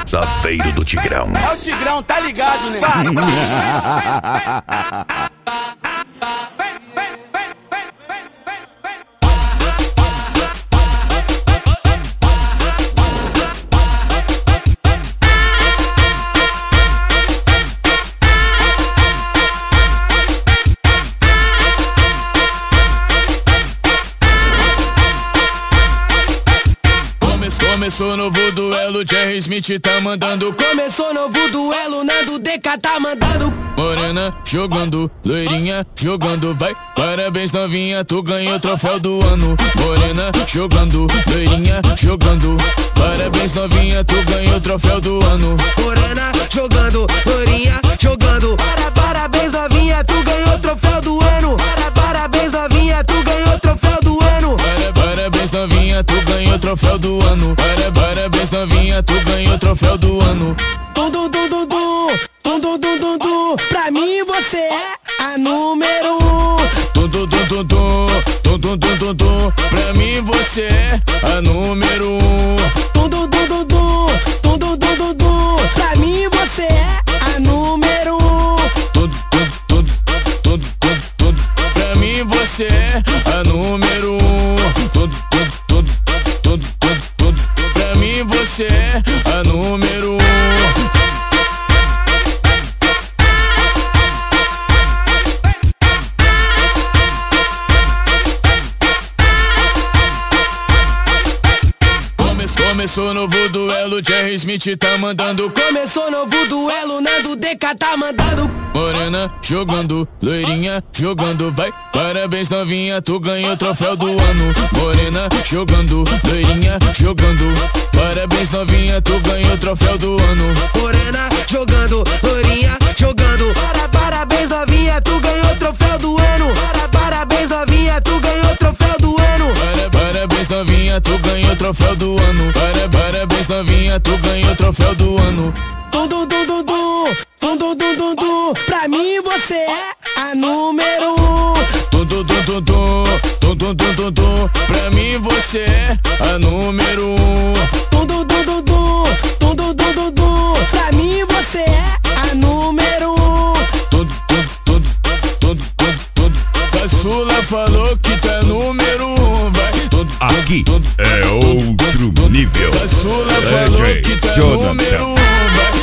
Saveiro do Tigrão. É o Tigrão, tá ligado, né? Começou novo duelo, Jerry Smith tá mandando. Começou novo duelo, Nando DK tá mandando. Morena jogando, loirinha jogando, vai. Parabéns novinha, tu ganhou o troféu do ano. Morena jogando, loirinha jogando. Parabéns novinha, tu ganhou o troféu do ano. Morena jogando, loirinha jogando. Parabéns novinha, tu ganhou o troféu do ano. Parabéns novinha, tu ganhou o troféu do ano. Parabéns novinha, tu ganhou o troféu do ano. Parabéns novinha, tu ganhou o troféu do ano. Tum tum tum tum tum, tum tum tum tum tum. Pra mim você é a número 1. Tum tum tum tum tum, tum tum tum tum tum. Pra mim você é a número 1. Tum tum tum tum tum, tum tum tum tum tum. Pra mim você é a número 1. Tum tum tum tum tum tum. Pra mim você é a número 1. Tum tum tum tum tum tum. Pra mim você é a número 1. Começou novo duelo, Jerry Smith tá mandando. Começou novo duelo, Nando DK tá mandando. Morena jogando, loirinha jogando, vai. Parabéns novinha, tu ganhou o troféu do ano. Morena jogando, loirinha jogando. Parabéns novinha, tu ganhou o troféu do ano. Morena jogando, loirinha jogando. Parabéns novinha, tu ganhou o troféu do ano. Parabéns novinha, tu ganhou o troféu do ano. Parabéns novinha, tu ganhou o troféu do ano. Parabéns novinha, tu ganhou o troféu do ano. Tum tum tum tum tum, tum tum tum tum tum. Pra mim você é a número 1. Tum tum tum tum tum, tum tum tum tum tum. Pra mim você é a número 1. Tum tum tum tum tum, tum tum tum tum tum. Pra mim você é a número 1. Tum tum tum tum tum tum. Caçula falou que tu é número 1, vai. Aqui é outro nível. Caçula falou que tu é número 1, vai.